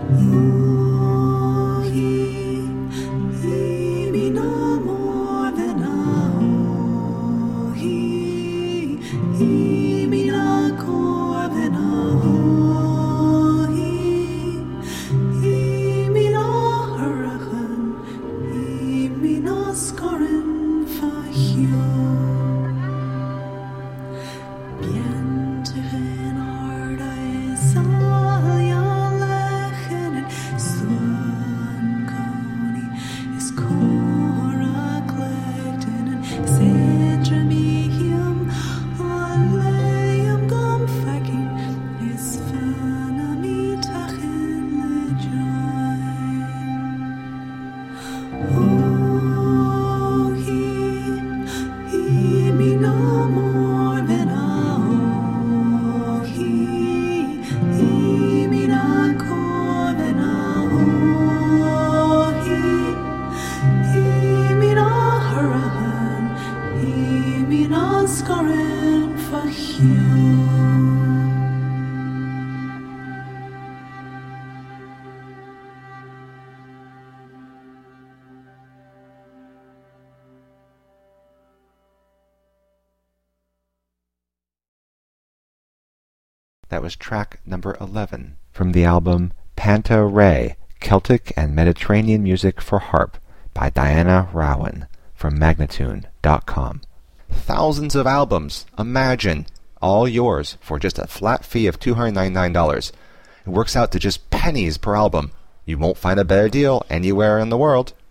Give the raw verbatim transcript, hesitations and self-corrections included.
That was track number eleven from the album Panta Ray, Celtic and Mediterranean Music for Harp by Diana Rowan from Magnatune dot com. Thousands of albums, imagine, all yours for just a flat fee of two hundred ninety-nine dollars. It works out to just pennies per album. You won't find a better deal anywhere in the world.